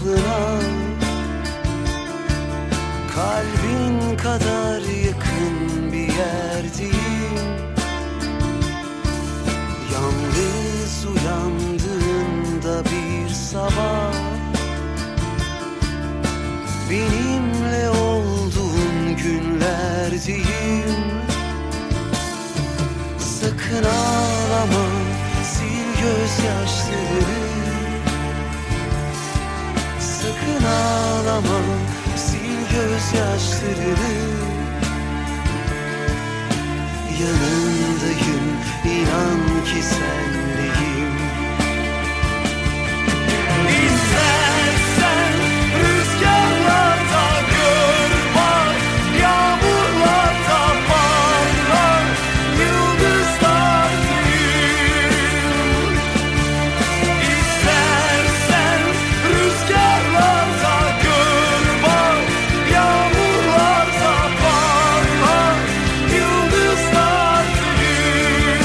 aklına, kalbin kadar yakın bir yerdeyim. Yalnız uyandığında bir sabah, benimle olduğun günlerdeyim. Sakın ağlama, sil gözyaşlarını. Sakın ağlama, sil gözyaşlarını. Yanındayım, inan ki sendeyim. İstersen rüzgarlarda gör bak, yağmurlarda parlar yıldızlar değil. İstersen rüzgarlarda gör bak, yağmurlarda parlar yıldızlar değil.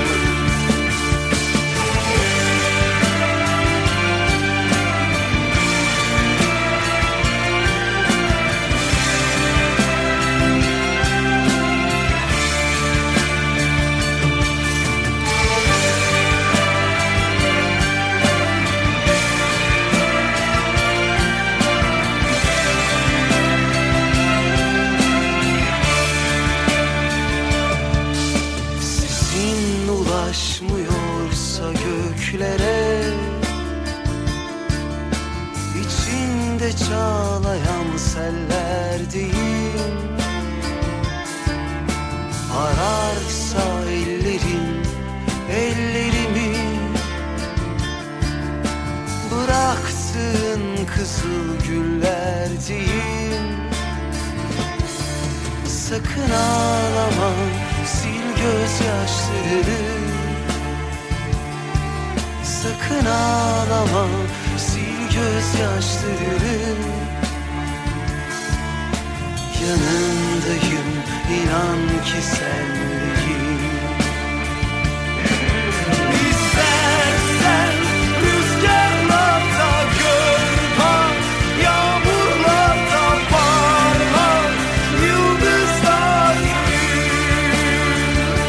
Sesin ulaşmıyorsa göklere, içinde çağlayan sellerdeyim. Ararsa ellerim, ellerimi, bıraktığın kızıl güllerdeyim. Sakın ağlama, sil gözyaşlarını. Sakın ağlama, sil gözyaşlarını. Yanındayım, inan ki sendeyim. İstersen rüzgarlarda gör bak, yağmurlarda parlar yıldızlar değil.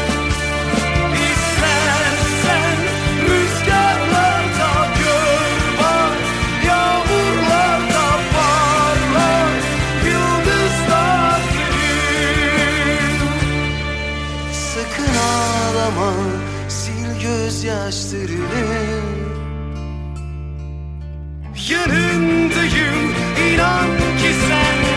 İstersen rüzgarlarda gör bak, yağmurlarda parlar yıldızlar değil. Sakın ağlama, sil gözyaşlarını. Yanındayım, inan ki sen